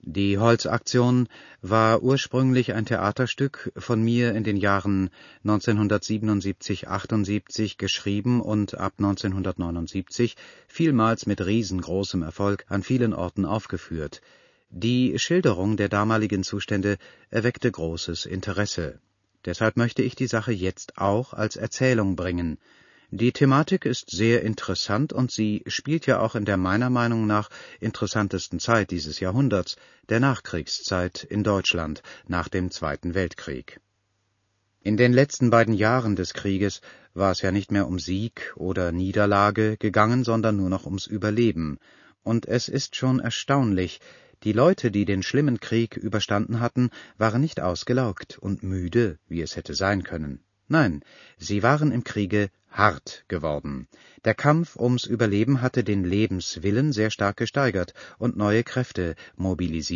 Die Holzaktion war ursprünglich ein Theaterstück, von mir in den Jahren 1977 / 78 geschrieben und ab 1979 vielmals mit riesengroßem Erfolg an vielen Orten aufgeführt. Die Schilderung der damaligen Zustände erweckte großes Interesse. Deshalb möchte ich die Sache jetzt auch als Erzählung bringen. Die Thematik ist sehr interessant und sie spielt ja auch in der meiner Meinung nach interessantesten Zeit dieses Jahrhunderts, der Nachkriegszeit in Deutschland nach dem Zweiten Weltkrieg. In den letzten beiden Jahren des Krieges war es ja nicht mehr um Sieg oder Niederlage gegangen, sondern nur noch ums Überleben. Und es ist schon erstaunlich, die Leute, die den schlimmen Krieg überstanden hatten, waren nicht ausgelaugt und müde, wie es hätte sein können. Nein, sie waren im Kriege hart geworden. Der Kampf ums Überleben hatte den Lebenswillen sehr stark gesteigert und neue Kräfte mobilisiert.